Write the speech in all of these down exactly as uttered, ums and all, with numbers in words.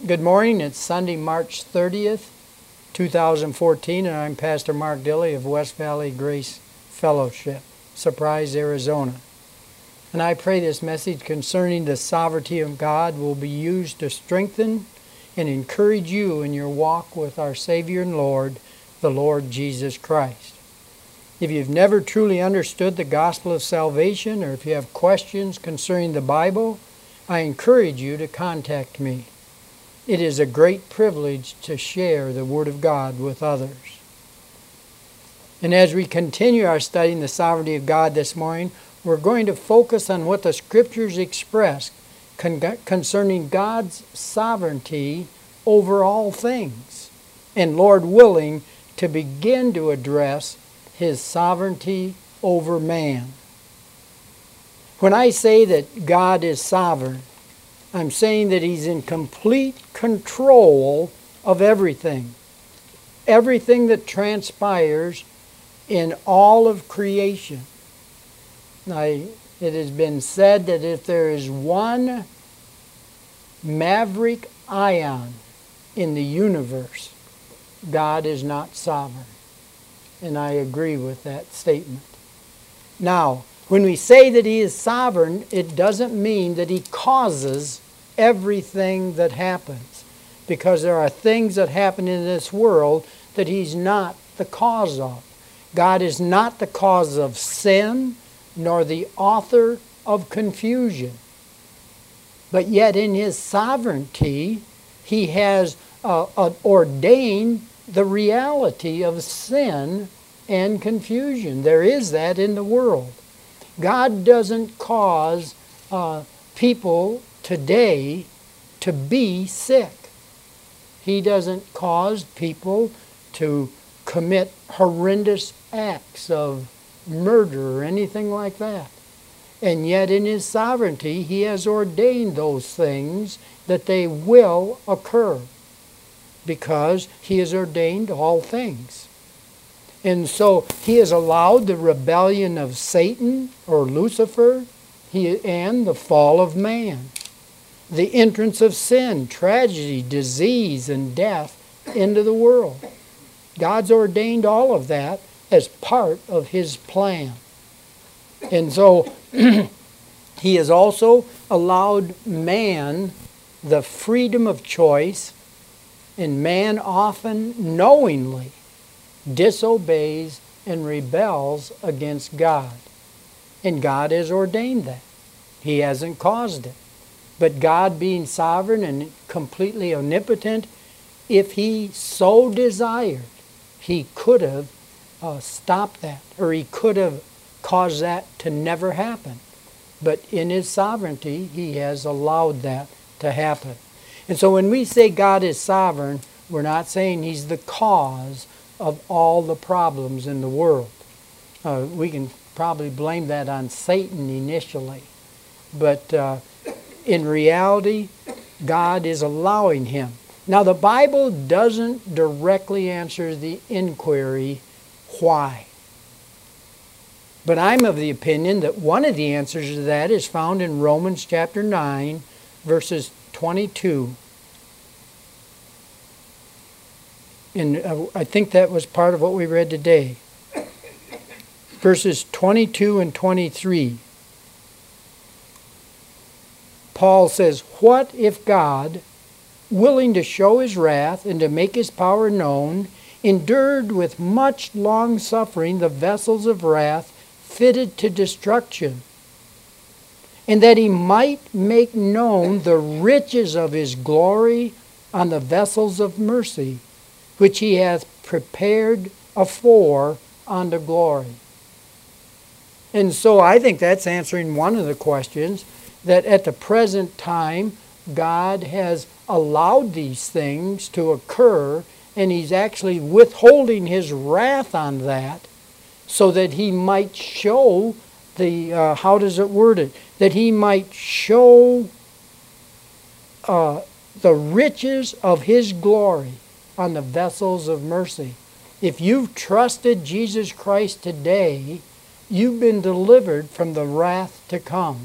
Good morning. It's Sunday, March thirtieth, two thousand fourteen, and I'm Pastor Mark Dilley of West Valley Grace Fellowship, Surprise, Arizona. And I pray this message concerning the sovereignty of God will be used to strengthen and encourage you in your walk with our Savior and Lord, the Lord Jesus Christ. If you've never truly understood the gospel of salvation, or if you have questions concerning the Bible, I encourage you to contact me. It is a great privilege to share the Word of God with others. And as we continue our study in the sovereignty of God this morning, we're going to focus on what the Scriptures express con- concerning God's sovereignty over all things, and Lord willing, to begin to address His sovereignty over man. When I say that God is sovereign, I'm saying that He's in complete control of everything. Everything that transpires in all of creation. Now, it has been said that if there is one maverick ion in the universe, God is not sovereign. And I agree with that statement. Now, when we say that He is sovereign, it doesn't mean that He causes everything that happens, because there are things that happen in this world that He's not the cause of. God is not the cause of sin, nor the author of confusion. But yet in His sovereignty, He has uh, uh, ordained the reality of sin and confusion. There is that in the world. God doesn't cause uh, people today to be sick. He doesn't cause people to commit horrendous acts of murder or anything like that. And yet in His sovereignty, He has ordained those things that they will occur, because He has ordained all things. And so He has allowed the rebellion of Satan or Lucifer he, and the fall of man, the entrance of sin, tragedy, disease, and death into the world. God's ordained all of that as part of His plan. And so He has also allowed man the freedom of choice, and man often knowingly disobeys and rebels against God. And God has ordained that. He hasn't caused it. But God, being sovereign and completely omnipotent, if He so desired, He could have uh, stopped that, or He could have caused that to never happen. But in His sovereignty, He has allowed that to happen. And so when we say God is sovereign, we're not saying He's the cause of all the problems in the world. Uh, we can probably blame that on Satan initially. But uh, in reality, God is allowing him. Now, the Bible doesn't directly answer the inquiry, why? But I'm of the opinion that one of the answers to that is found in Romans chapter nine, verses twenty-two. And uh, I think that was part of what we read today. Verses twenty-two and twenty-three. Paul says, "What if God, willing to show His wrath and to make His power known, endured with much long suffering the vessels of wrath fitted to destruction, and that He might make known the riches of His glory on the vessels of mercy, which He hath prepared afore unto glory." And so I think that's answering one of the questions, that at the present time, God has allowed these things to occur, and He's actually withholding His wrath on that, so that He might show the, uh, how does it word it? That He might show uh, the riches of His glory on the vessels of mercy. If you've trusted Jesus Christ today, you've been delivered from the wrath to come.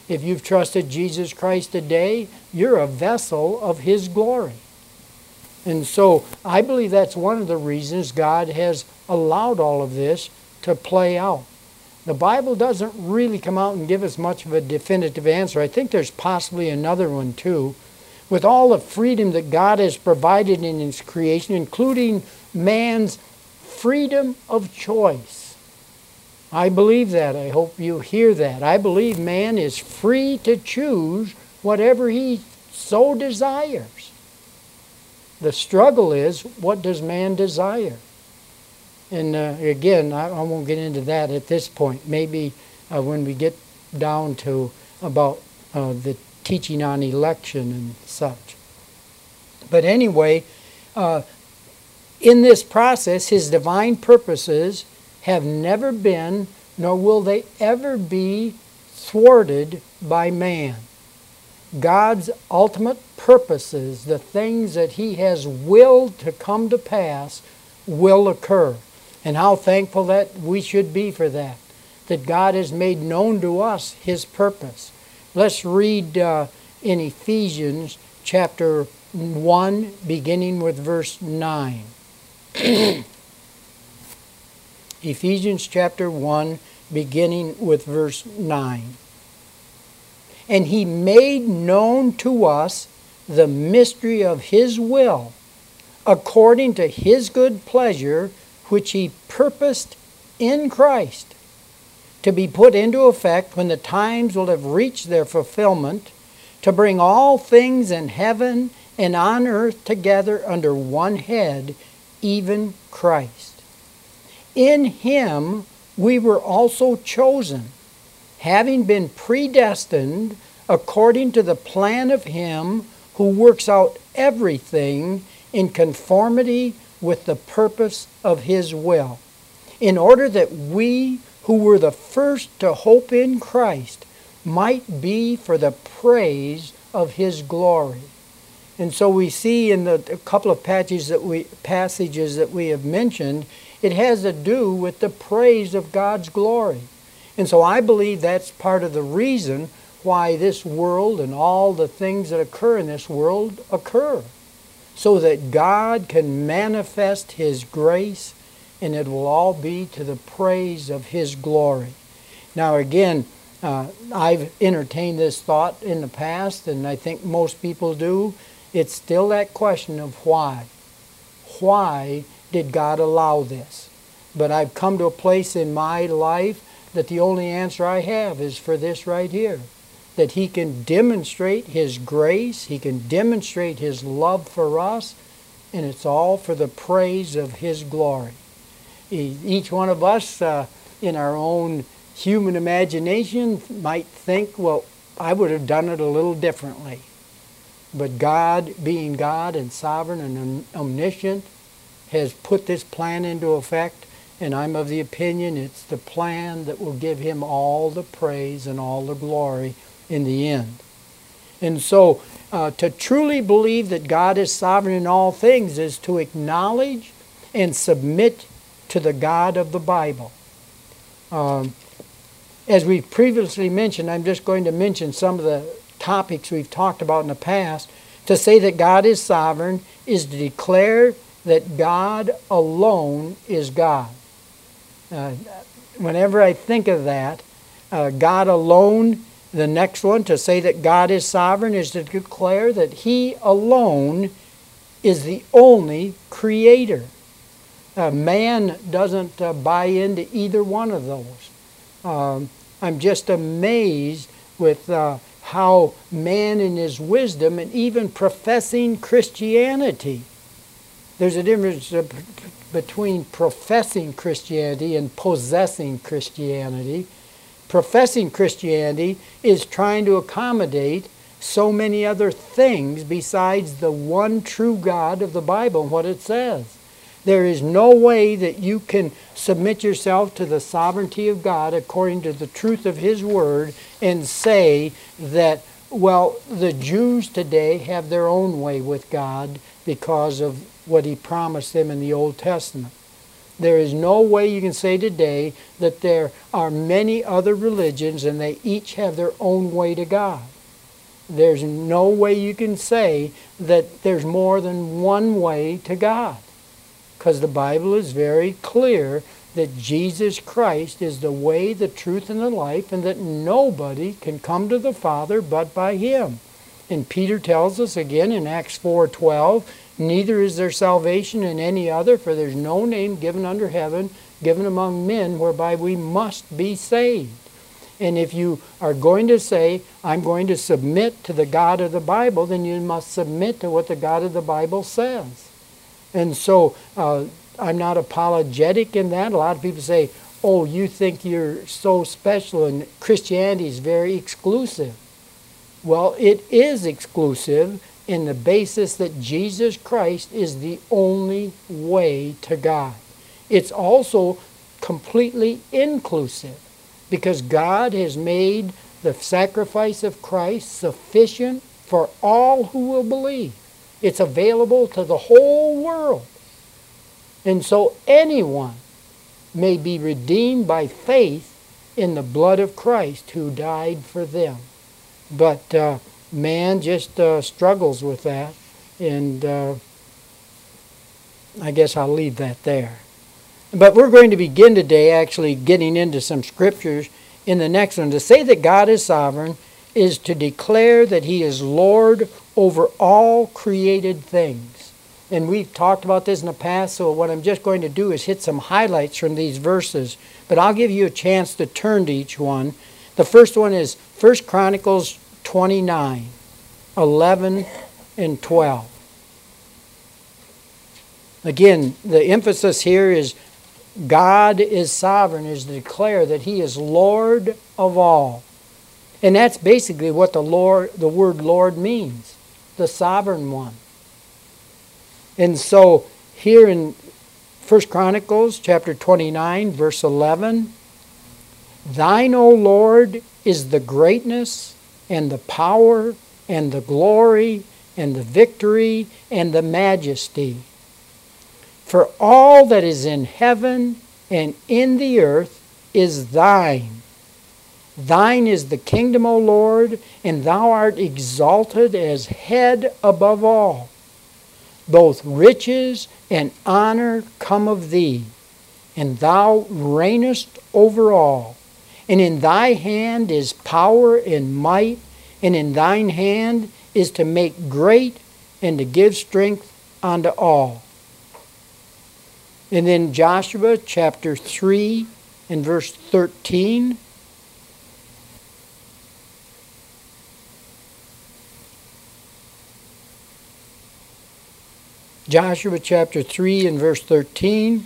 If you've trusted Jesus Christ today, you're a vessel of His glory. And so I believe that's one of the reasons God has allowed all of this to play out. The Bible doesn't really come out and give us much of a definitive answer. I think there's possibly another one too. With all the freedom that God has provided in His creation, including man's freedom of choice. I believe that. I hope you hear that. I believe man is free to choose whatever he so desires. The struggle is, what does man desire? And uh, again, I, I won't get into that at this point. Maybe uh, when we get down to about uh, the teaching on election and such. But anyway, uh, in this process, His divine purposes have never been, nor will they ever be, thwarted by man. God's ultimate purposes, the things that He has willed to come to pass, will occur. And how thankful that we should be for that, that God has made known to us His purpose. Let's read uh, in Ephesians chapter one, beginning with verse nine. Ephesians chapter one, beginning with verse nine. And He made known to us the mystery of His will, according to His good pleasure, which He purposed in Christ, to be put into effect when the times will have reached their fulfillment, to bring all things in heaven and on earth together under one head, even Christ. In Him we were also chosen, having been predestined according to the plan of Him who works out everything in conformity with the purpose of His will, in order that we who were the first to hope in Christ might be for the praise of His glory. And so we see in the a couple of passages that we passages that we have mentioned, it has to do with the praise of God's glory. And so I believe that's part of the reason why this world and all the things that occur in this world occur, so that God can manifest His grace, and it will all be to the praise of His glory. Now again, uh, I've entertained this thought in the past, and I think most people do. It's still that question of why. Why did God allow this? But I've come to a place in my life that the only answer I have is for this right here. That He can demonstrate His grace, He can demonstrate His love for us, and it's all for the praise of His glory. Each one of us, uh, in our own human imagination, might think, well, I would have done it a little differently. But God, being God and sovereign and omniscient, has put this plan into effect, and I'm of the opinion it's the plan that will give Him all the praise and all the glory in the end. And so, uh, to truly believe that God is sovereign in all things is to acknowledge and submit to the God of the Bible. Um, as we previously mentioned, I'm just going to mention some of the topics we've talked about in the past. To say that God is sovereign is to declare that God alone is God. Uh, whenever I think of that, uh, God alone, the next one, to say that God is sovereign, is to declare that He alone is the only creator. Uh, man doesn't uh, buy into either one of those. Um, I'm just amazed with uh, how man in his wisdom, and even professing Christianity, there's a difference between professing Christianity and possessing Christianity. Professing Christianity is trying to accommodate so many other things besides the one true God of the Bible and what it says. There is no way that you can submit yourself to the sovereignty of God according to the truth of His Word and say that, well, the Jews today have their own way with God because of what He promised them in the Old Testament. There is no way you can say today that there are many other religions and they each have their own way to God. There's no way you can say that there's more than one way to God, because the Bible is very clear that Jesus Christ is the way, the truth, and the life, and that nobody can come to the Father but by Him. And Peter tells us again in Acts four twelve, neither is there salvation in any other, for there's no name given under heaven, given among men, whereby we must be saved. And if you are going to say, I'm going to submit to the God of the Bible, then you must submit to what the God of the Bible says. And so uh, I'm not apologetic in that. A lot of people say, oh, you think you're so special and Christianity is very exclusive. Well, it is exclusive in the basis that Jesus Christ is the only way to God. It's also completely inclusive, because God has made the sacrifice of Christ sufficient for all who will believe. It's available to the whole world. And so anyone may be redeemed by faith in the blood of Christ who died for them. But uh, man just uh, struggles with that, and uh, I guess I'll leave that there. But we're going to begin today actually getting into some scriptures in the next one. To say that God is sovereign is to declare that He is Lord over all created things. And we've talked about this in the past, so what I'm just going to do is hit some highlights from these verses. But I'll give you a chance to turn to each one. The first one is First Chronicles twenty-nine, eleven and twelve. Again, the emphasis here is God is sovereign, is to declare that He is Lord of all. And that's basically what the Lord, the word Lord means, the sovereign one. And so here in First Chronicles chapter twenty-nine, verse eleven, Thine, O Lord, is the greatness and the power and the glory and the victory and the majesty. For all that is in heaven and in the earth is Thine. Thine is the kingdom, O Lord, and Thou art exalted as head above all. Both riches and honor come of Thee, and Thou reignest over all. And in Thy hand is power and might, and in Thine hand is to make great and to give strength unto all. And then Joshua chapter three and verse thirteen. Joshua chapter three and verse thirteen.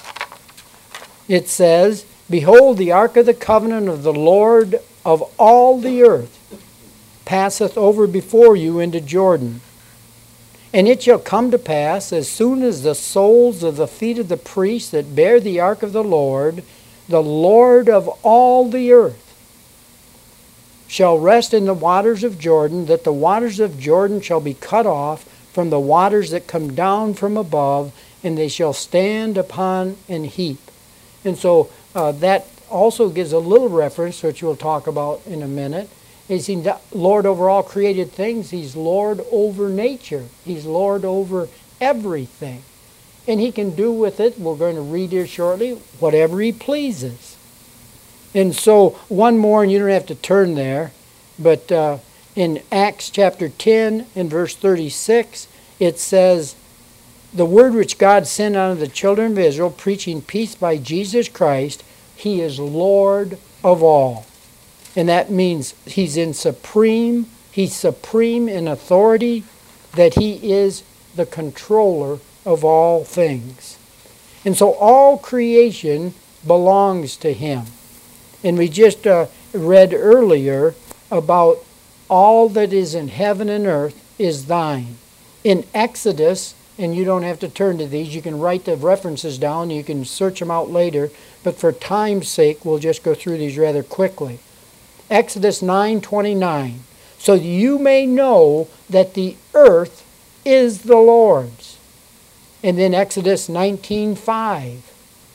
It says, Behold, the ark of the covenant of the Lord of all the earth passeth over before you into Jordan. And it shall come to pass, as soon as the soles of the feet of the priests that bear the ark of the Lord, the Lord of all the earth, shall rest in the waters of Jordan, that the waters of Jordan shall be cut off from the waters that come down from above, and they shall stand upon an heap. And so uh, that also gives a little reference, which we'll talk about in a minute. Is He Lord over all created things? He's Lord over nature. He's Lord over everything. And He can do with it, we're going to read here shortly, whatever He pleases. And so one more, and you don't have to turn there, but uh, in Acts chapter ten and verse thirty-six, it says, The word which God sent unto the children of Israel, preaching peace by Jesus Christ, He is Lord of all. And that means He's in supreme, He's supreme in authority, that He is the controller of all things. And so all creation belongs to Him. And we just uh, read earlier about all that is in heaven and earth is Thine. In Exodus, and you don't have to turn to these, you can write the references down, you can search them out later, but for time's sake, we'll just go through these rather quickly. Exodus nine twenty-nine, so you may know that the earth is the Lord's. And then Exodus nineteen five,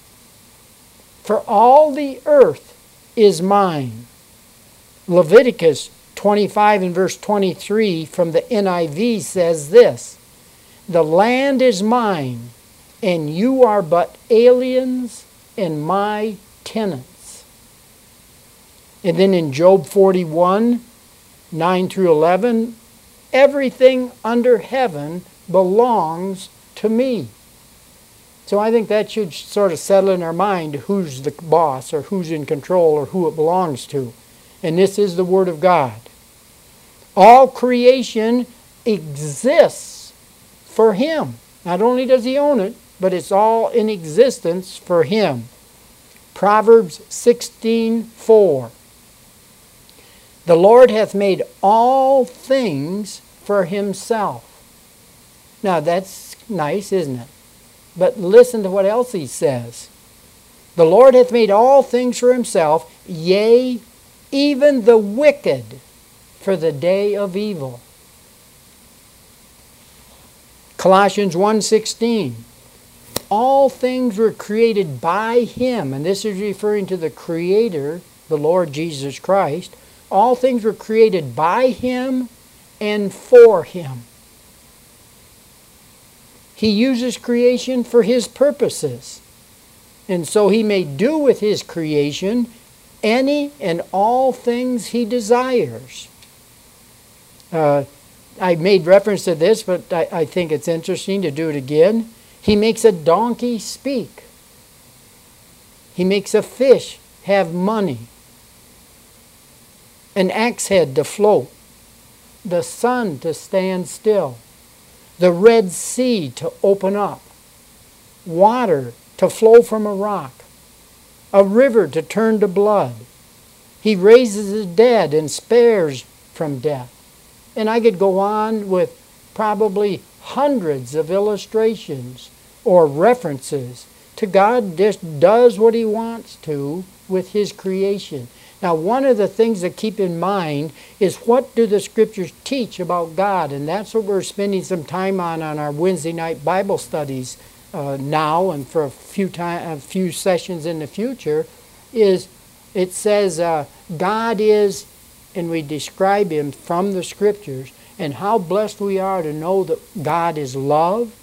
For all the earth is mine. Leviticus twenty-five and verse twenty-three from the N I V says this, the land is mine, and you are but aliens and my tenants. And then in Job forty-one, nine through eleven, everything under heaven belongs to me. So I think that should sort of settle in our mind who's the boss or who's in control or who it belongs to. And this is the Word of God. All creation exists for Him. Not only does He own it, but it's all in existence for Him. Proverbs sixteen four. The Lord hath made all things for Himself. Now that's nice, isn't it? But listen to what else He says. The Lord hath made all things for Himself, yea, even the wicked for the day of evil. Colossians one sixteen. All things were created by Him, and this is referring to the Creator, the Lord Jesus Christ. All things were created by Him and for Him. He uses creation for His purposes. And so He may do with His creation any and all things He desires. Uh, I made reference to this, but I, I think it's interesting to do it again. He makes a donkey speak. He makes a fish have money. An axe head to float. The sun to stand still. The Red Sea to open up. Water to flow from a rock. A river to turn to blood. He raises the dead and spares from death. And I could go on with probably hundreds of illustrations or references to God just does what He wants to with His creation. Now, one of the things to keep in mind is what do the Scriptures teach about God? And that's what we're spending some time on on our Wednesday night Bible studies uh, now and for a few, time, a few sessions in the future, is it says uh, God is, and we describe Him from the Scriptures, and how blessed we are to know that God is love,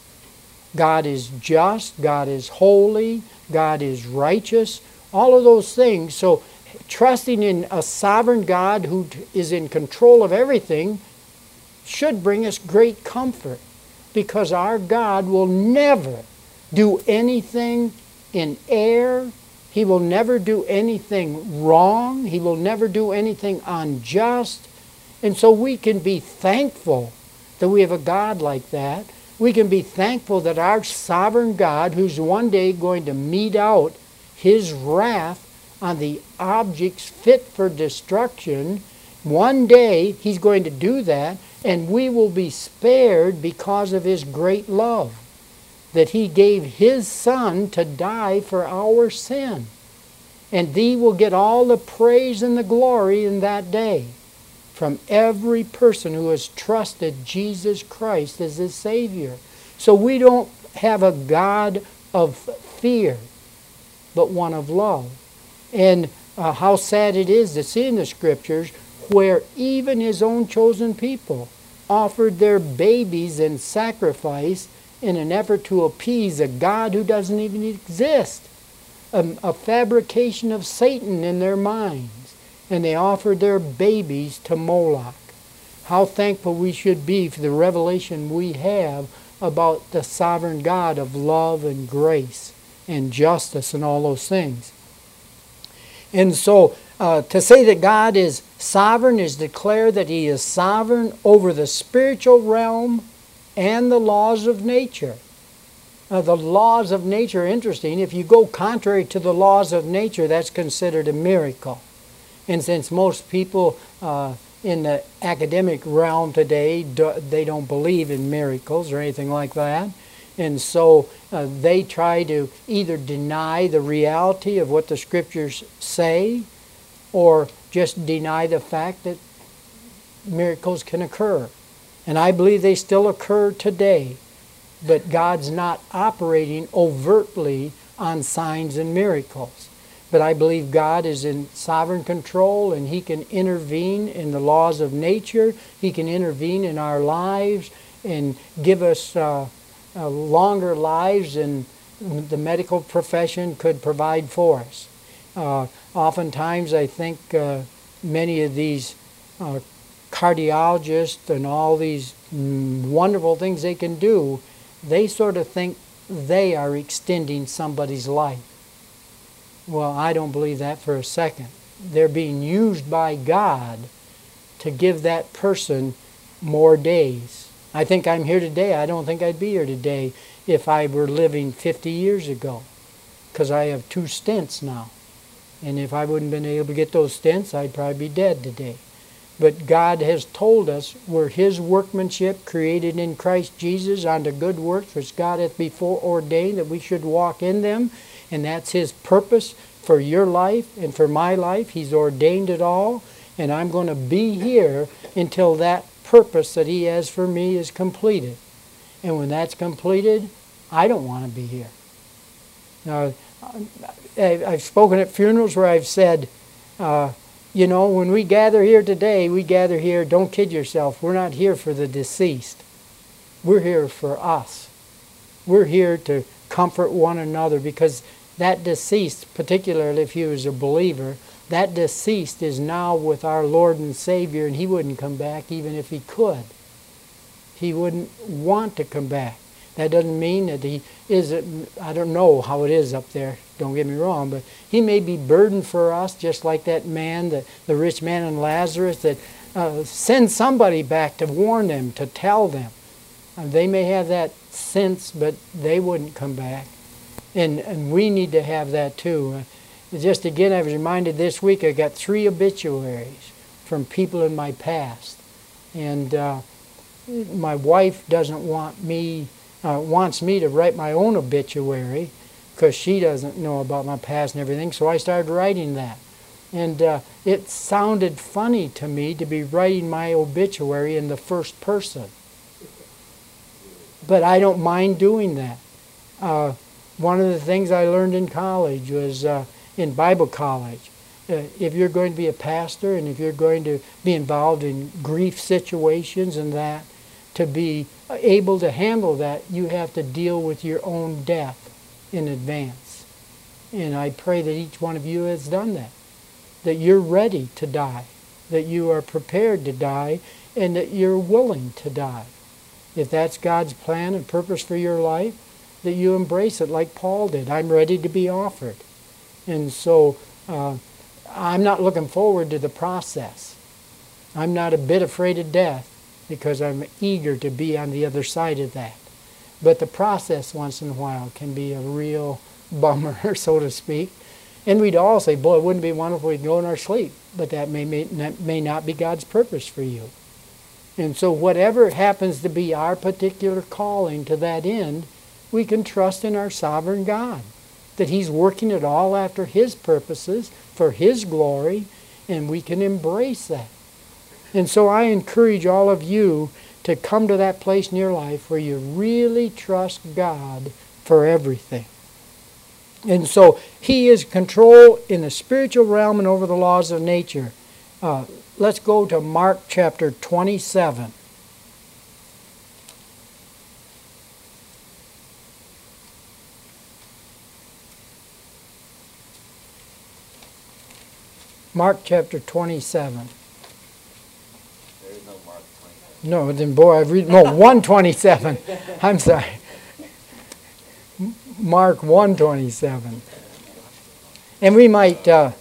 God is just, God is holy, God is righteous, all of those things. So trusting in a sovereign God who is in control of everything should bring us great comfort, because our God will never do anything in error. He will never do anything wrong. He will never do anything unjust. And so we can be thankful that we have a God like that. We can be thankful that our sovereign God, who's one day going to mete out His wrath on the objects fit for destruction, one day He's going to do that, and we will be spared because of His great love, that He gave His Son to die for our sin. And Thee will get all the praise and the glory in that day from every person who has trusted Jesus Christ as His Savior. So we don't have a God of fear, but one of love. And uh, how sad it is to see in the Scriptures where even His own chosen people offered their babies in sacrifice in an effort to appease a God who doesn't even exist. A, a fabrication of Satan in their minds. And they offered their babies to Moloch. How thankful we should be for the revelation we have about the sovereign God of love and grace and justice and all those things. And so uh, to say that God is sovereign is declare that He is sovereign over the spiritual realm and the laws of nature. Now, the laws of nature are interesting. If you go contrary to the laws of nature, that's considered a miracle. And since most people uh, in the academic realm today, do, they don't believe in miracles or anything like that. And so uh, they try to either deny the reality of what the Scriptures say or just deny the fact that miracles can occur. And I believe they still occur today. But God's not operating overtly on signs and miracles. But I believe God is in sovereign control, and He can intervene in the laws of nature. He can intervene in our lives and give us uh, uh, longer lives than the medical profession could provide for us. Uh, oftentimes I think uh, many of these uh, cardiologists and all these mm, wonderful things they can do, they sort of think they are extending somebody's life. Well, I don't believe that for a second. They're being used by God to give that person more days. I think I'm here today. I don't think I'd be here today if I were living fifty years ago, because I have two stents now. And if I wouldn't have been able to get those stents, I'd probably be dead today. But God has told us we're His workmanship, created in Christ Jesus unto good works, which God hath before ordained that we should walk in them. And that's His purpose for your life and for my life. He's ordained it all. And I'm going to be here until that purpose that He has for me is completed. And when that's completed, I don't want to be here. Now, I've spoken at funerals where I've said, uh, you know, when we gather here today, we gather here, don't kid yourself, we're not here for the deceased. We're here for us. We're here to comfort one another, because that deceased, particularly if he was a believer, that deceased is now with our Lord and Savior, and he wouldn't come back even if he could. He wouldn't want to come back. That doesn't mean that he isn't, I don't know how it is up there, don't get me wrong, but he may be burdened for us, just like that man, the, the rich man and Lazarus, that uh, send somebody back to warn them, to tell them. Uh, they may have that sense, but they wouldn't come back. And, and we need to have that too. Uh, just again, I was reminded this week, I got three obituaries from people in my past. And uh, my wife doesn't want me, uh, wants me to write my own obituary, because she doesn't know about my past and everything, so I started writing that. And uh, it sounded funny to me to be writing my obituary in the first person. But I don't mind doing that. Uh, one of the things I learned in college was, uh, in Bible college, uh, if you're going to be a pastor and if you're going to be involved in grief situations and that, to be able to handle that, you have to deal with your own death in advance. And I pray that each one of you has done that. That you're ready to die. That you are prepared to die, and that you're willing to die. If that's God's plan and purpose for your life, that you embrace it like Paul did. I'm ready to be offered. And so uh, I'm not looking forward to the process. I'm not a bit afraid of death, because I'm eager to be on the other side of that. But the process once in a while can be a real bummer, so to speak. And we'd all say, boy, wouldn't it be wonderful if we could go in our sleep. But that may, may, may not be God's purpose for you. And so whatever happens to be our particular calling to that end, we can trust in our sovereign God. That He's working it all after His purposes, for His glory, and we can embrace that. And so I encourage all of you to come to that place in your life where you really trust God for everything. And so He is control in the spiritual realm and over the laws of nature. Uh, let's go to Mark chapter twenty-seven. Mark chapter twenty-seven. No, then boy, I've read no one twenty-seven. I'm sorry. Mark one twenty-seven. And we might. Uh,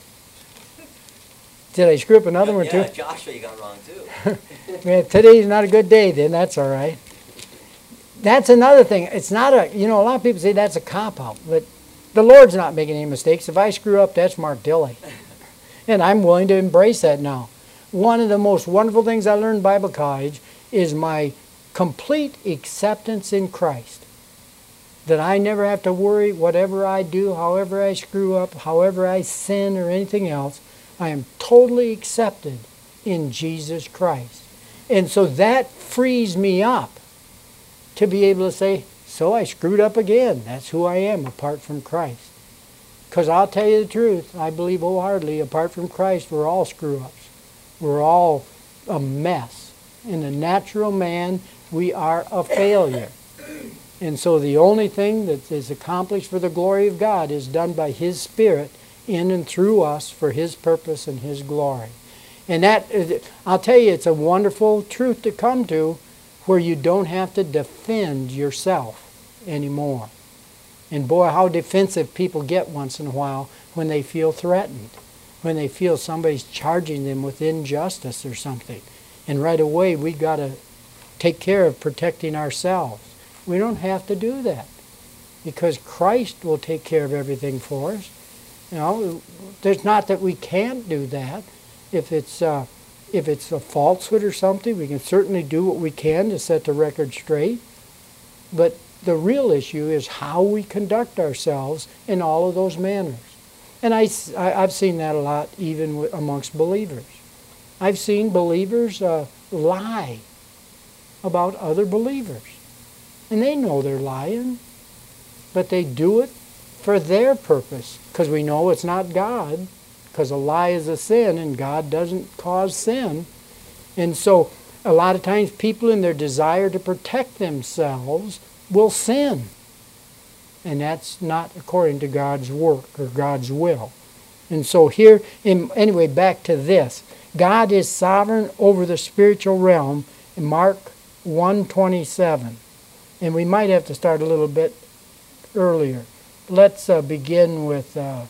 did I screw up another one too? Yeah, Joshua, you got wrong too. Man, today's not a good day. Then that's all right. That's another thing. It's not a. You know, a lot of people say that's a cop out, but the Lord's not making any mistakes. If I screw up, that's Mark Dilley, and I'm willing to embrace that now. One of the most wonderful things I learned in Bible college is my complete acceptance in Christ. That I never have to worry whatever I do, however I screw up, however I sin or anything else, I am totally accepted in Jesus Christ. And so that frees me up to be able to say, so I screwed up again. That's who I am apart from Christ. Because I'll tell you the truth, I believe wholeheartedly, apart from Christ, we're all screw-ups. We're all a mess. In the natural man, we are a failure. And so the only thing that is accomplished for the glory of God is done by His Spirit in and through us for His purpose and His glory. And that, I'll tell you, it's a wonderful truth to come to where you don't have to defend yourself anymore. And boy, how defensive people get once in a while when they feel threatened, when they feel somebody's charging them with injustice or something. And right away, we got to take care of protecting ourselves. We don't have to do that because Christ will take care of everything for us. You know, there's not that we can't do that. If it's uh, if it's a falsehood or something, we can certainly do what we can to set the record straight. But the real issue is how we conduct ourselves in all of those manners. And I, I, I've seen that a lot even amongst believers. I've seen believers uh, lie about other believers. And they know they're lying, but they do it for their purpose, because we know it's not God, because a lie is a sin, and God doesn't cause sin. And so a lot of times people in their desire to protect themselves will sin. And that's not according to God's work or God's will. And so here, in, anyway, back to this. God is sovereign over the spiritual realm in Mark one twenty-seven. And we might have to start a little bit earlier. Let's uh, begin with... Uh,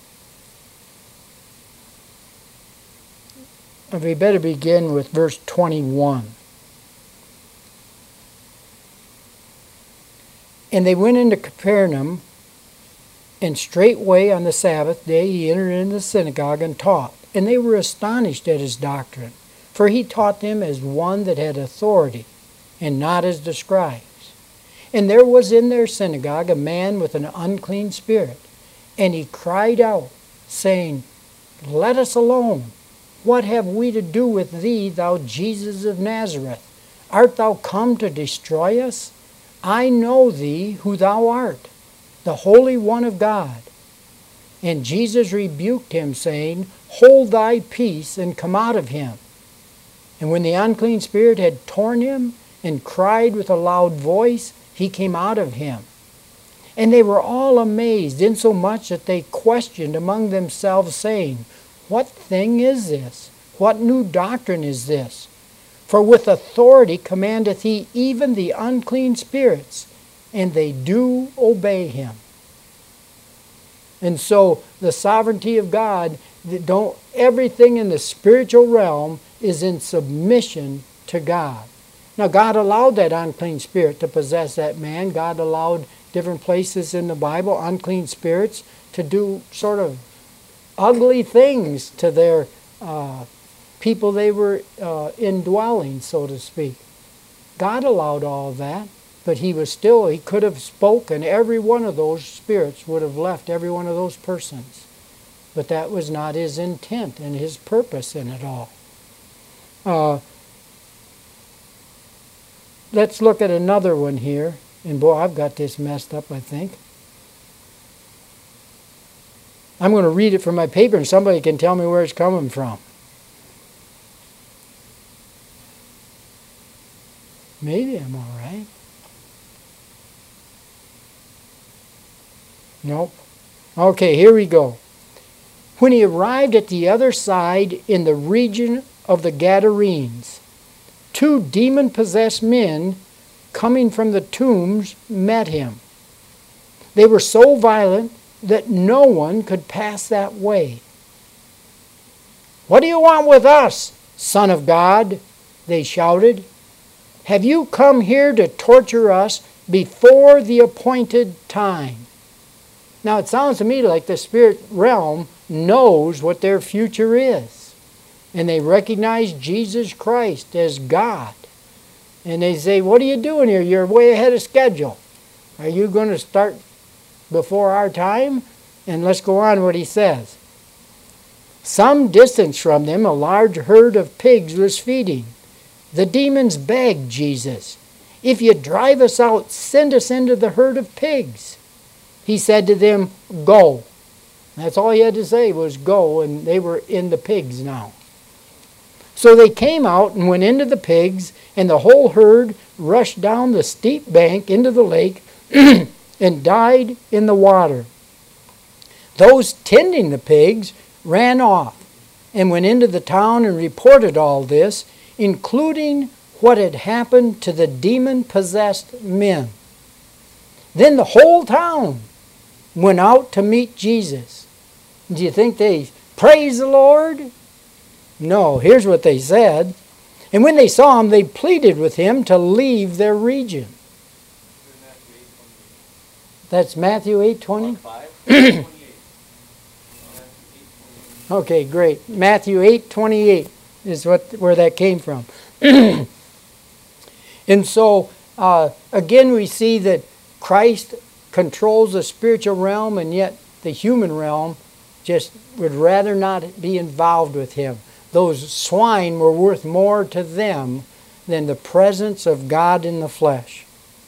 we better begin with verse twenty-one. And they went into Capernaum, and straightway on the Sabbath day he entered into the synagogue and taught. And they were astonished at his doctrine, for he taught them as one that had authority, and not as the scribes. And there was in their synagogue a man with an unclean spirit, and he cried out, saying, Let us alone. What have we to do with thee, thou Jesus of Nazareth? Art thou come to destroy us? I know thee who thou art, the Holy One of God. And Jesus rebuked him, saying, Hold thy peace, and come out of him. And when the unclean spirit had torn him, and cried with a loud voice, he came out of him. And they were all amazed, insomuch that they questioned among themselves, saying, What thing is this? What new doctrine is this? For with authority commandeth he even the unclean spirits, and they do obey him. And so the sovereignty of God, don't, everything in the spiritual realm is in submission to God. Now God allowed that unclean spirit to possess that man. God allowed different places in the Bible, unclean spirits, to do sort of ugly things to their uh, people they were uh, indwelling, so to speak. God allowed all of that, but he was still, he could have spoken. Every one of those spirits would have left every one of those persons. But that was not his intent and his purpose in it all. Uh, let's look at another one here. And boy, I've got this messed up, I think. I'm going to read it from my paper, and somebody can tell me where it's coming from. Maybe I'm all right. Nope. Okay, here we go. When he arrived at the other side in the region of the Gadarenes, two demon-possessed men coming from the tombs met him. They were so violent that no one could pass that way. What do you want with us, Son of God? They shouted. Have you come here to torture us before the appointed time? Now it sounds to me like the spirit realm knows what their future is. And they recognize Jesus Christ as God. And they say, what are you doing here? You're way ahead of schedule. Are you going to start before our time? And let's go on what he says. Some distance from them, a large herd of pigs was feeding. The demons begged Jesus, if you drive us out, send us into the herd of pigs. He said to them, Go. That's all he had to say was go, and they were in the pigs now. So they came out and went into the pigs, and the whole herd rushed down the steep bank into the lake and died in the water. Those tending the pigs ran off and went into the town and reported all this, including what had happened to the demon-possessed men. Then the whole town went out to meet Jesus. Do you think they praised the Lord? No, here's what they said. And when they saw him, they pleaded with him to leave their region. That's Matthew eight twenty? Okay, great. Matthew eight twenty-eight is what where that came from. And so, uh, again, we see that Christ controls the spiritual realm, and yet the human realm just would rather not be involved with him. Those swine were worth more to them than the presence of God in the flesh.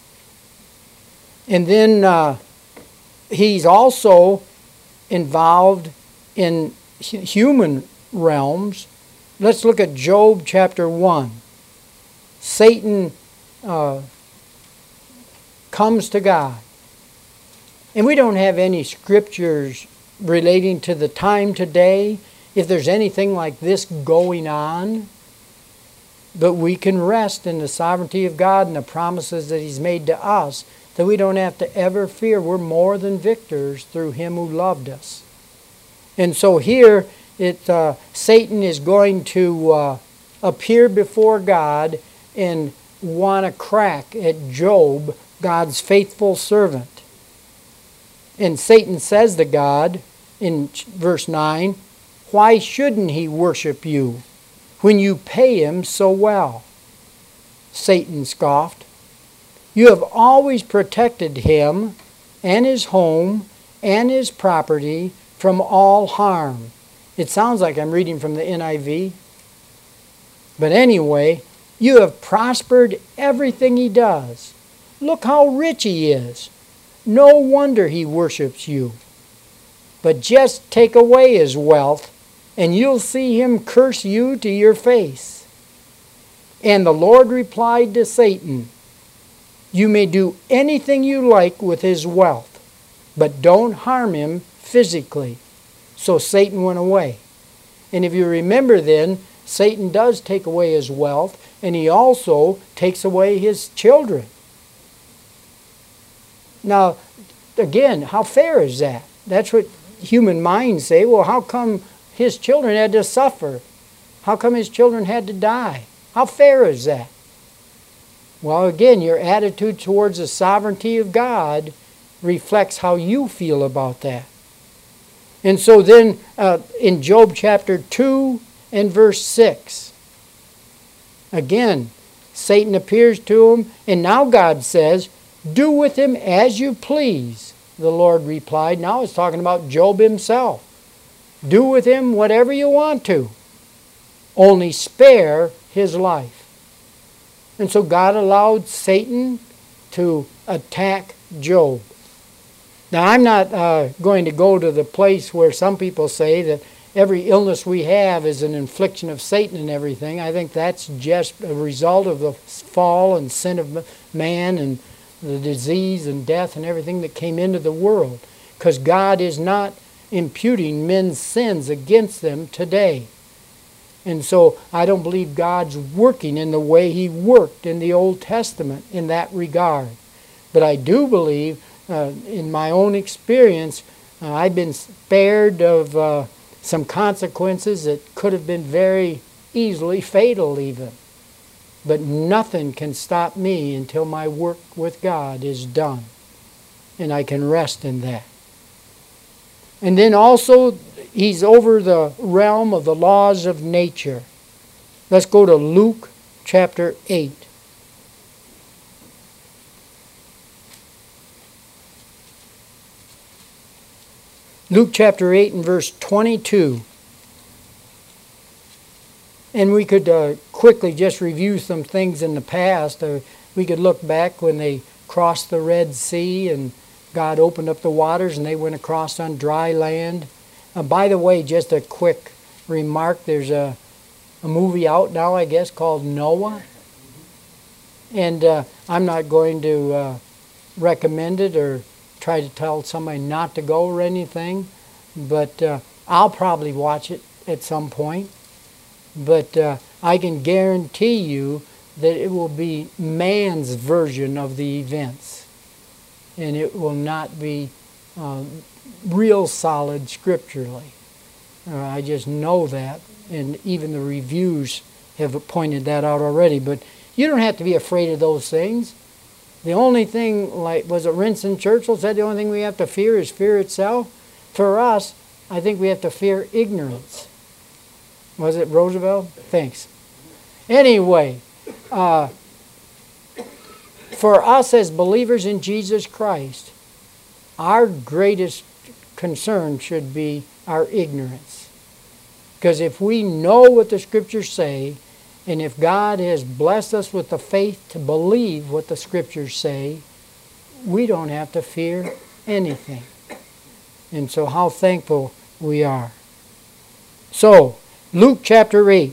And then uh, he's also involved in human realms. Let's look at Job chapter one. Satan uh, comes to God. And we don't have any scriptures relating to the time today, if there's anything like this going on. But we can rest in the sovereignty of God and the promises that he's made to us, that we don't have to ever fear. We're more than victors through him who loved us. And so here, it uh, Satan is going to uh, appear before God and want to crack at Job, God's faithful servant. And Satan says to God in verse nine, "Why shouldn't he worship you when you pay him so well?" Satan scoffed, "You have always protected him and his home and his property from all harm." It sounds like I'm reading from the N I V. But anyway, you have prospered everything he does. Look how rich he is. No wonder he worships you. But just take away his wealth, and you'll see him curse you to your face. And the Lord replied to Satan, "You may do anything you like with his wealth, but don't harm him physically." So Satan went away. And if you remember then, Satan does take away his wealth, and he also takes away his children. Now, again, how fair is that? That's what human minds say. Well, how come his children had to suffer? How come his children had to die? How fair is that? Well, again, your attitude towards the sovereignty of God reflects how you feel about that. And so then uh, in Job chapter two and verse six, again, Satan appears to him, and now God says, "Do with him as you please." The Lord replied. Now it's talking about Job himself. Do with him whatever you want to, only spare his life. And so God allowed Satan to attack Job. Now, I'm not uh, going to go to the place where some people say that every illness we have is an infliction of Satan and everything. I think that's just a result of the fall and sin of man and the disease and death and everything that came into the world. Because God is not imputing men's sins against them today. And so I don't believe God's working in the way he worked in the Old Testament in that regard. But I do believe, uh, in my own experience, uh, I've been spared of uh, some consequences that could have been very easily fatal even. But nothing can stop me until my work with God is done. And I can rest in that. And then also, he's over the realm of the laws of nature. Let's go to Luke chapter eight. Luke chapter eight and verse twenty-two. And we could uh, quickly just review some things in the past. Uh, we could look back when they crossed the Red Sea and God opened up the waters and they went across on dry land. Uh, by the way, just a quick remark. There's a, a movie out now, I guess, called Noah. And uh, I'm not going to uh, recommend it or try to tell somebody not to go or anything. But uh, I'll probably watch it at some point. But uh, I can guarantee you that it will be man's version of the events. And it will not be um, real solid scripturally. Uh, I just know that, and even the reviews have pointed that out already. But you don't have to be afraid of those things. The only thing, like, was it Winston Churchill said, the only thing we have to fear is fear itself? For us, I think we have to fear ignorance. Was it Roosevelt? Thanks. Anyway, uh, for us as believers in Jesus Christ, our greatest concern should be our ignorance. Because if we know what the Scriptures say, and if God has blessed us with the faith to believe what the Scriptures say, we don't have to fear anything. And so how thankful we are. So, Luke chapter eight,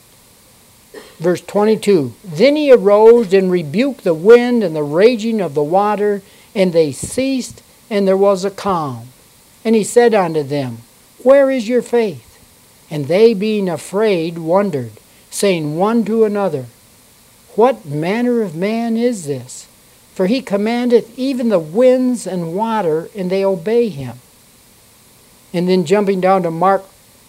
verse twenty-two. Then he arose and rebuked the wind and the raging of the water, and they ceased, and there was a calm. And he said unto them, Where is your faith? And they, being afraid, wondered, saying one to another, What manner of man is this? For he commandeth even the winds and water, and they obey him. And then jumping down to Mark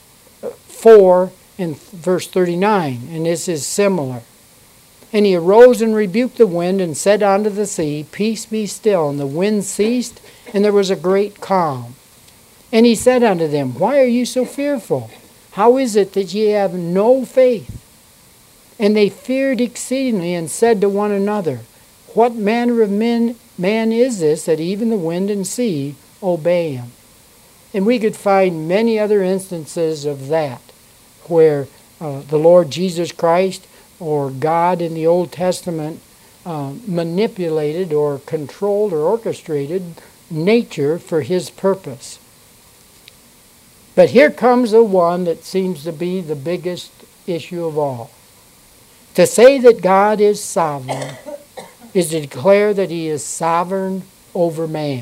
four and verse thirty-nine, and this is similar. And he arose and rebuked the wind, and said unto the sea, Peace, be still. And the wind ceased, and there was a great calm. And he said unto them, Why are you so fearful? How is it that ye have no faith? And they feared exceedingly, and said to one another, What manner of men, man is this, that even the wind and sea obey him? And we could find many other instances of that, where uh, the Lord Jesus Christ or God in the Old Testament uh, manipulated or controlled or orchestrated nature for his purpose. But here comes the one that seems to be the biggest issue of all. To say that God is sovereign is to declare that he is sovereign over man.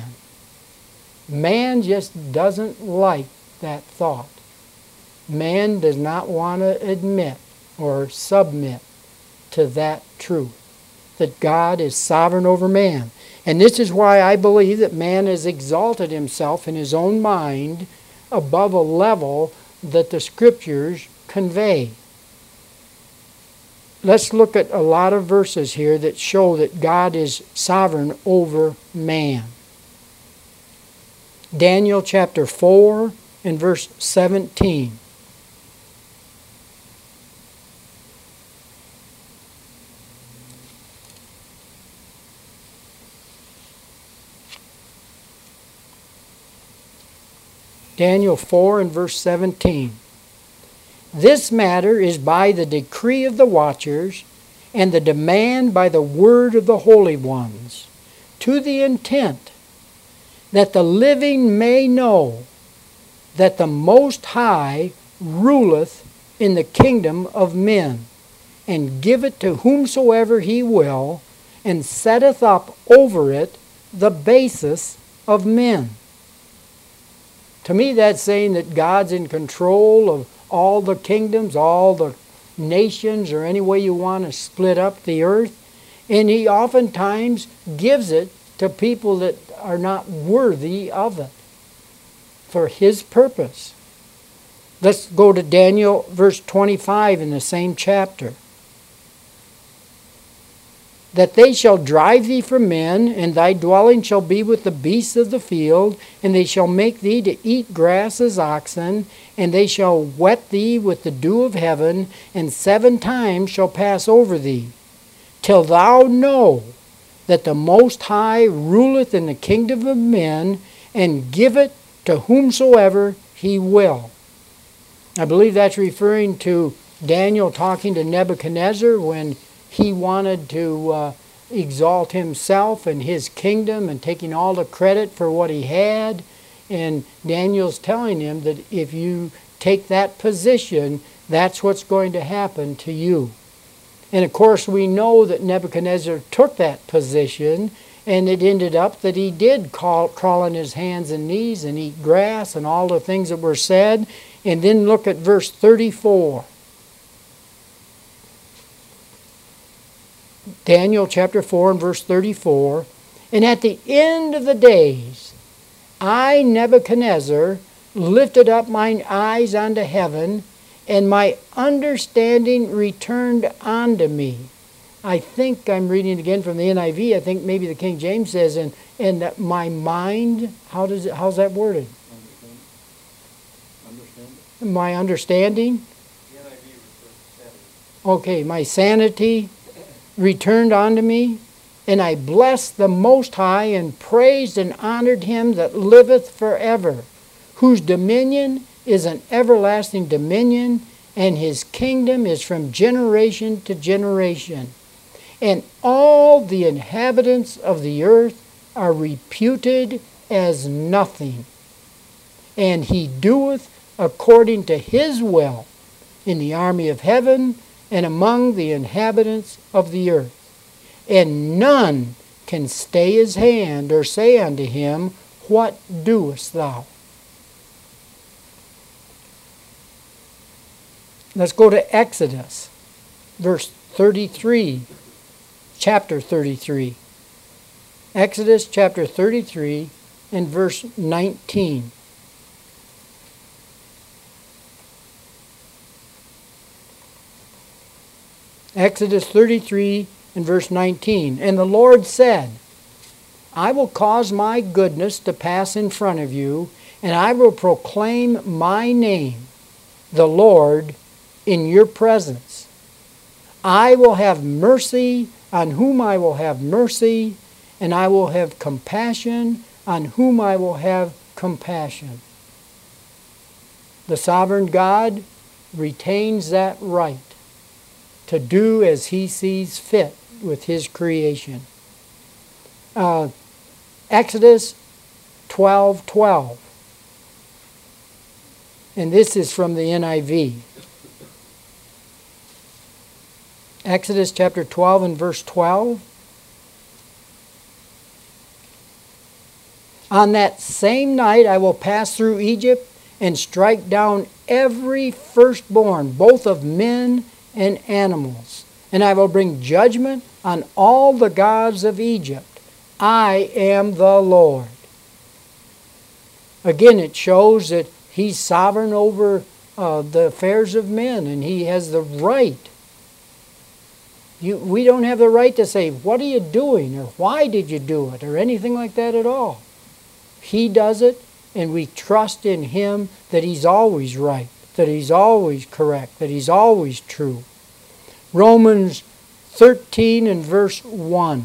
Man just doesn't like that thought. Man does not want to admit or submit to that truth, that God is sovereign over man. And this is why I believe that man has exalted himself in his own mind above a level that the Scriptures convey. Let's look at a lot of verses here that show that God is sovereign over man. Daniel chapter four and verse seventeen. Daniel four and verse seventeen. This matter is by the decree of the watchers, and the demand by the word of the holy ones, to the intent that the living may know that the Most High ruleth in the kingdom of men, and giveth to whomsoever he will, and setteth up over it the basis of men. To me, that's saying that God's in control of all the kingdoms, all the nations, or any way you want to split up the earth. And he oftentimes gives it to people that are not worthy of it for his purpose. Let's go to Daniel verse twenty-five in the same chapter. That they shall drive thee from men, and thy dwelling shall be with the beasts of the field, and they shall make thee to eat grass as oxen, and they shall wet thee with the dew of heaven, and seven times shall pass over thee, till thou know that the Most High ruleth in the kingdom of men, and giveth to whomsoever he will. I believe that's referring to Daniel talking to Nebuchadnezzar when he wanted to uh, exalt himself and his kingdom and taking all the credit for what he had. And Daniel's telling him that if you take that position, that's what's going to happen to you. And of course we know that Nebuchadnezzar took that position, and it ended up that he did crawl, crawl on his hands and knees and eat grass and all the things that were said. And then look at verse thirty-four. Daniel chapter four and verse thirty-four. And at the end of the days, I, Nebuchadnezzar, lifted up mine eyes unto heaven, and my understanding returned unto me. I think I'm reading again from the N I V. I think maybe the King James says, and, and that my mind, how does it, how's that worded? Understand. My understanding? The N I V refers to sanity. Okay, my sanity returned unto me, and I blessed the Most High, and praised and honored him that liveth forever, whose dominion is an everlasting dominion, and his kingdom is from generation to generation. And all the inhabitants of the earth are reputed as nothing. And he doeth according to his will in the army of heaven and among the inhabitants of the earth. And none can stay his hand or say unto him, What doest thou? Let's go to Exodus, verse thirty-three, chapter thirty-three. Exodus chapter thirty-three and verse nineteen. Exodus thirty-three and verse nineteen. And the Lord said, I will cause my goodness to pass in front of you, and I will proclaim my name, the Lord, in your presence. I will have mercy on whom I will have mercy, and I will have compassion on whom I will have compassion. The sovereign God retains that right to do as he sees fit with his creation. Uh, Exodus twelve twelve. And this is from the N I V. Exodus chapter twelve and verse twelve. On that same night I will pass through Egypt and strike down every firstborn, both of men and animals. And I will bring judgment on all the gods of Egypt. I am the Lord. Again, it shows that he's sovereign over uh, the affairs of men, and he has the right. You, we don't have the right to say, what are you doing, or why did you do it, or anything like that at all. He does it, and we trust in him that he's always right, that he's always correct, that he's always true. Romans thirteen and verse one.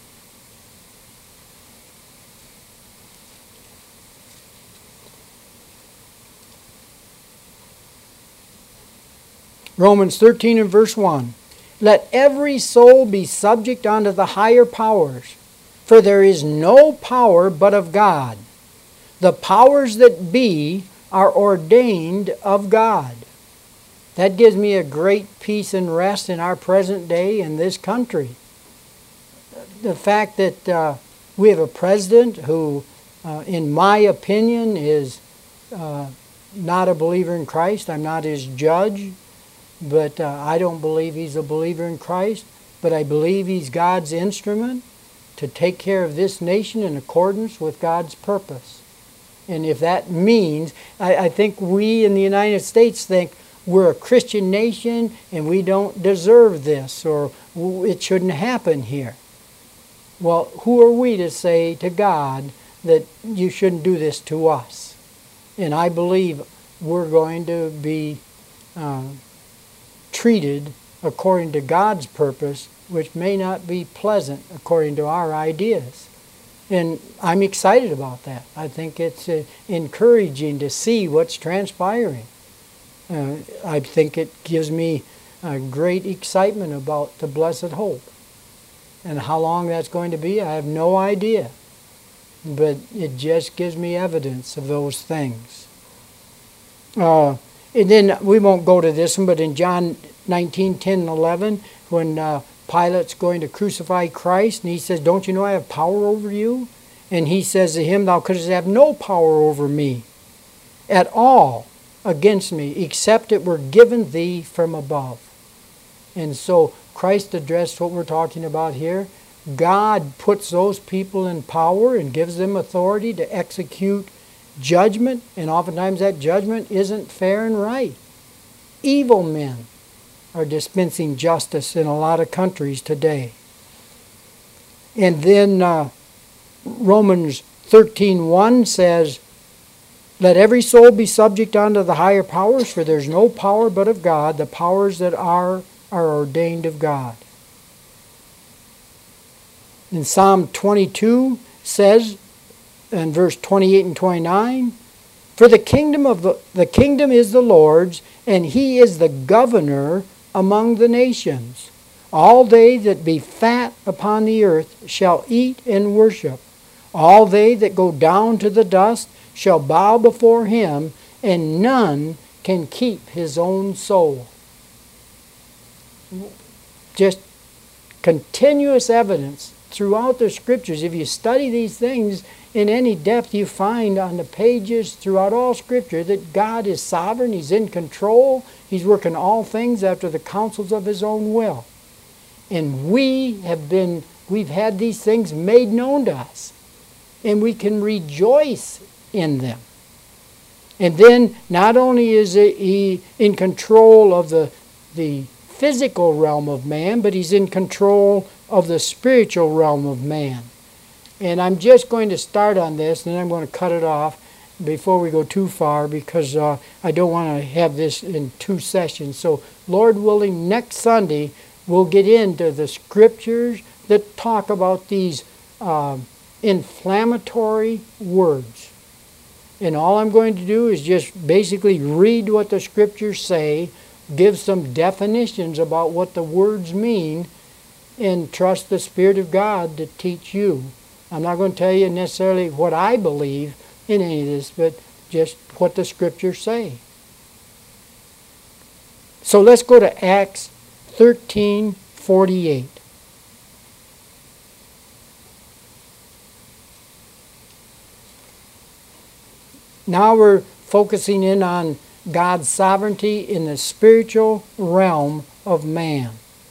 Romans thirteen and verse one. Let every soul be subject unto the higher powers, for there is no power but of God. The powers that be are ordained of God. That gives me a great peace and rest in our present day in this country. The fact that uh, we have a president who, uh, in my opinion, is uh, not a believer in Christ. I'm not his judge, but uh, I don't believe he's a believer in Christ. But I believe he's God's instrument to take care of this nation in accordance with God's purpose. And if that means, I, I think we in the United States think we're a Christian nation and we don't deserve this, or it shouldn't happen here. Well, who are we to say to God that you shouldn't do this to us? And I believe we're going to be uh, treated according to God's purpose, which may not be pleasant according to our ideas. And I'm excited about that. I think it's uh, encouraging to see what's transpiring. Uh, I think it gives me uh, great excitement about the blessed hope. And how long that's going to be, I have no idea. but it just gives me evidence of those things. Uh, and then we won't go to this one, but in John nineteen, ten, and eleven, when uh, Pilate's going to crucify Christ, and he says, don't you know I have power over you? And he says to him, thou couldst have no power over me at all against me, except it were given thee from above. And so Christ addressed what we're talking about here. God puts those people in power and gives them authority to execute judgment, and oftentimes that judgment isn't fair and right. Evil men are dispensing justice in a lot of countries today. And then uh, Romans thirteen one says, let every soul be subject unto the higher powers, for there's no power but of God. The powers that are are ordained of God. In Psalm twenty-two says, in verse twenty-eight and twenty-nine, for the kingdom of the, the kingdom is the Lord's, and he is the governor among the nations. All they that be fat upon the earth shall eat and worship. All they that go down to the dust shall bow before him, and none can keep his own soul. Just continuous evidence throughout the Scriptures. If you study these things in any depth, you find on the pages throughout all Scripture that God is sovereign, he's in control, he's working all things after the counsels of his own will. And we have been, we've had these things made known to us, and we can rejoice in them. And then not only is he in control of the, the physical realm of man, but he's in control of the spiritual realm of man. And I'm just going to start on this, and then I'm going to cut it off before we go too far, because uh, I don't want to have this in two sessions. So Lord willing, next Sunday we'll get into the Scriptures that talk about these uh, inflammatory words. And all I'm going to do is just basically read what the Scriptures say, give some definitions about what the words mean, and trust the Spirit of God to teach you. I'm not going to tell you necessarily what I believe in any of this, but just what the Scriptures say. So let's go to Acts thirteen forty-eight. Now we're focusing in on God's sovereignty in the spiritual realm of man.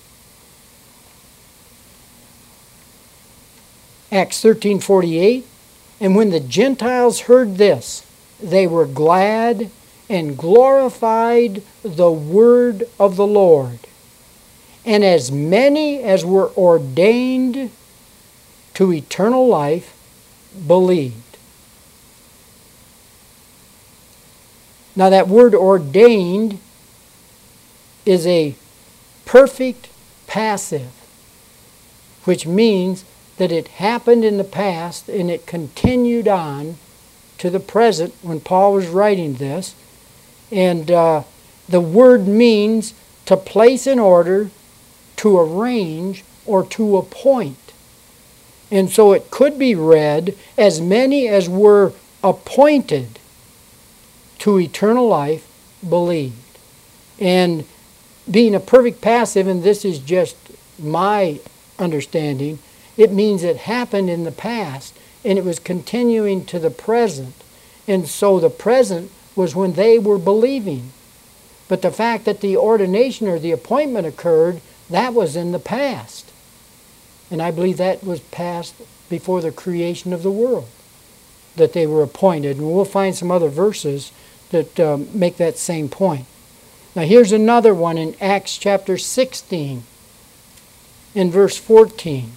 Acts thirteen forty-eight, and when the Gentiles heard this, they were glad and glorified the word of the Lord. And as many as were ordained to eternal life believed. Now that word ordained is a perfect passive, which means that it happened in the past and it continued on to the present when Paul was writing this. And uh, the word means to place in order, to arrange, or to appoint. And so it could be read, as many as were appointed to eternal life believed. And being a perfect passive, and this is just my understanding, it means it happened in the past and it was continuing to the present. And so the present was when they were believing. But the fact that the ordination or the appointment occurred, that was in the past. And I believe that was past before the creation of the world, that they were appointed. And we'll find some other verses that um, make that same point. Now here's another one in Acts chapter sixteen, in verse fourteen.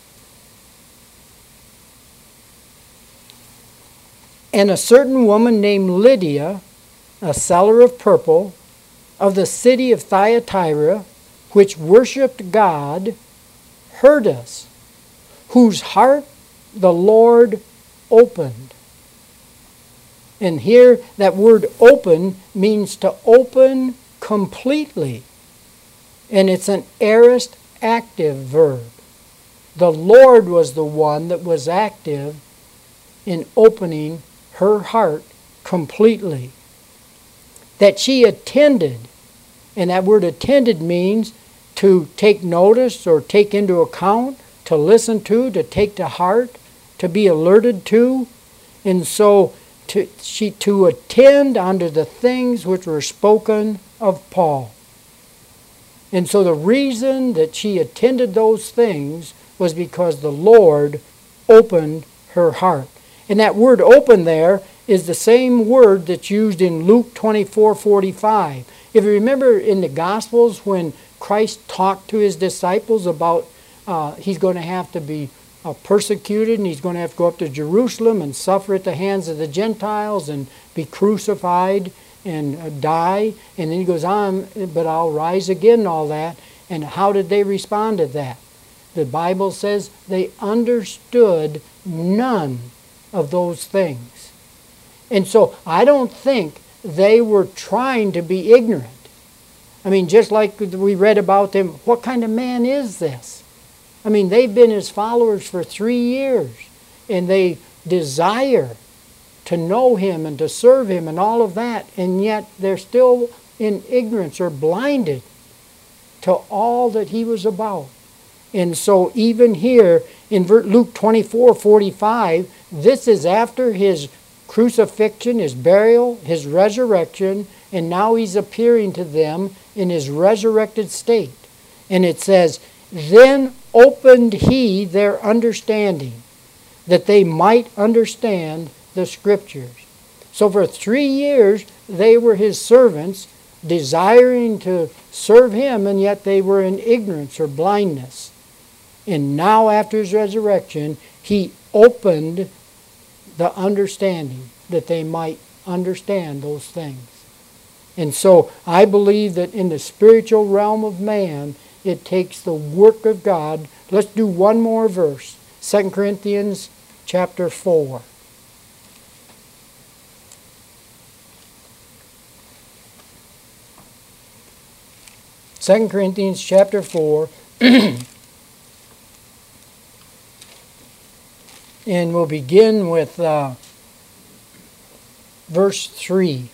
And a certain woman named Lydia, a seller of purple, of the city of Thyatira, which worshipped God, heard us, whose heart the Lord opened. And here that word open means to open completely. And it's an aorist active verb. The Lord was the one that was active in opening her heart completely. That she attended, and that word attended means to take notice or take into account, to listen to, to take to heart, to be alerted to. And so to, she to attend unto the things which were spoken of Paul. And so the reason that she attended those things was because the Lord opened her heart. And that word open there is the same word that's used in Luke twenty-four forty-five. If you remember in the Gospels when Christ talked to his disciples about uh, he's going to have to be uh, persecuted and he's going to have to go up to Jerusalem and suffer at the hands of the Gentiles and be crucified and uh, die. And then he goes on, but I'll rise again and all that. And how did they respond to that? The Bible says they understood none of those things. And so I don't think they were trying to be ignorant. I mean, just like we read about them, what kind of man is this? I mean, they've been his followers for three years, and they desire to know him and to serve him and all of that, and yet they're still in ignorance or blinded to all that he was about. And so even here in Luke twenty-four forty-five, this is after his crucifixion, his burial, his resurrection, and now he's appearing to them in his resurrected state. And it says, then opened he their understanding, that they might understand the Scriptures. So for three years they were his servants, desiring to serve him, and yet they were in ignorance or blindness. And now after his resurrection, he opened the understanding that they might understand those things. And so I believe that in the spiritual realm of man, it takes the work of God. Let's do one more verse. Second Corinthians chapter four. Second Corinthians chapter four. And we'll begin with uh, verse three.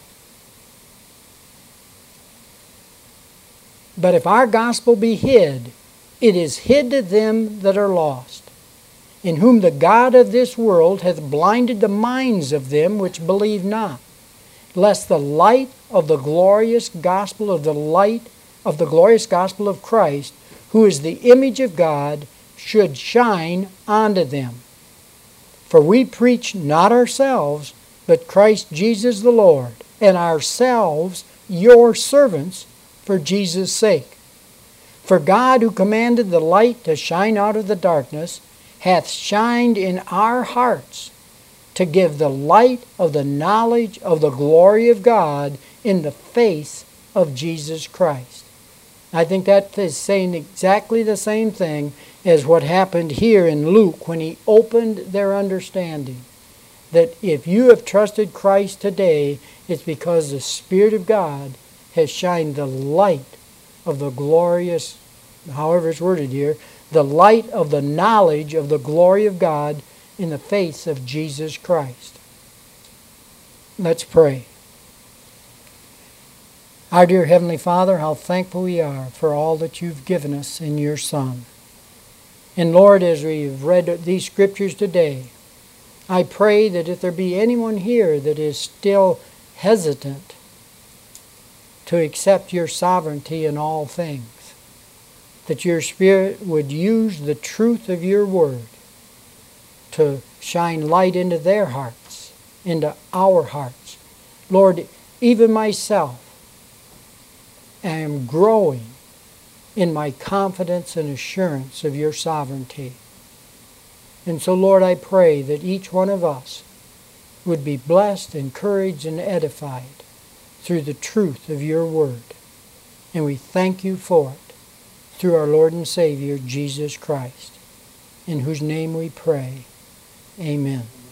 But if our gospel be hid, it is hid to them that are lost, in whom the God of this world hath blinded the minds of them which believe not, lest the light of the glorious gospel of the light of the glorious gospel of Christ, who is the image of God, should shine unto them. For we preach not ourselves, but Christ Jesus the Lord, and ourselves your servants for Jesus' sake. For God, who commanded the light to shine out of the darkness, hath shined in our hearts to give the light of the knowledge of the glory of God in the face of Jesus Christ. I think that is saying exactly the same thing as what happened here in Luke when he opened their understanding. That if you have trusted Christ today, it's because the Spirit of God has shined the light of the glorious, however it's worded here, the light of the knowledge of the glory of God in the face of Jesus Christ. Let's pray. Our dear Heavenly Father, how thankful we are for all that you've given us in your Son. And Lord, as we've read these scriptures today, I pray that if there be anyone here that is still hesitant to accept your sovereignty in all things, that your Spirit would use the truth of your word to shine light into their hearts, into our hearts. Lord, even myself, I am growing in my confidence and assurance of your sovereignty. And so, Lord, I pray that each one of us would be blessed, encouraged, and edified through the truth of your word. And we thank you for it through our Lord and Savior, Jesus Christ, in whose name we pray. Amen.